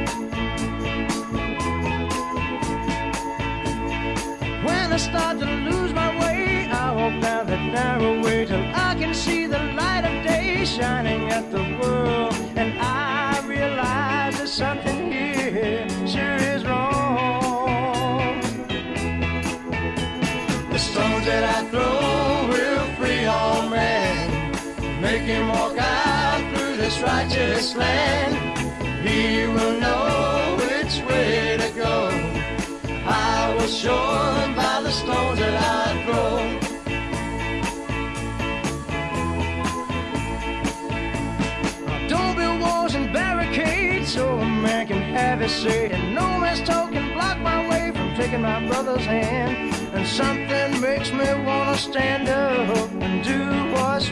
When I start to lose my way, I walk down that narrow way till I can see the light of day shining at the world. And I realize there's something here sure is wrong. The stones that I throw will free all men, make him walk out through this righteous land. He will know which way to go. I was show him by the stones that I throw. Don't build walls and barricades so a man can have his say, and no man's talk can block my way from taking my brother's hand. And something makes me wanna stand up and do what's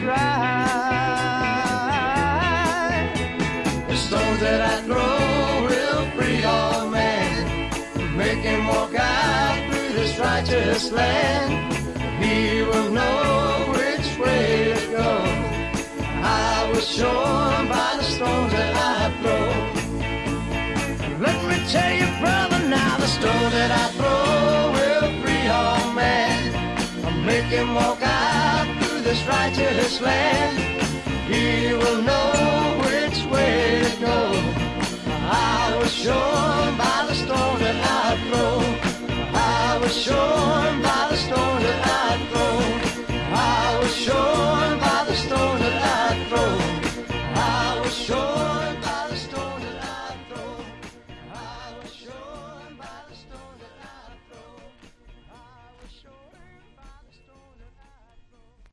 right. The stones that I throw will free all men, make him walk out through this righteous land. He will know which way to go. I was shown by the stones that I throw. Let me tell you, brother, now the stones that I throw will free all men, make him walk out through this righteous land. He will know which way to go. I was shown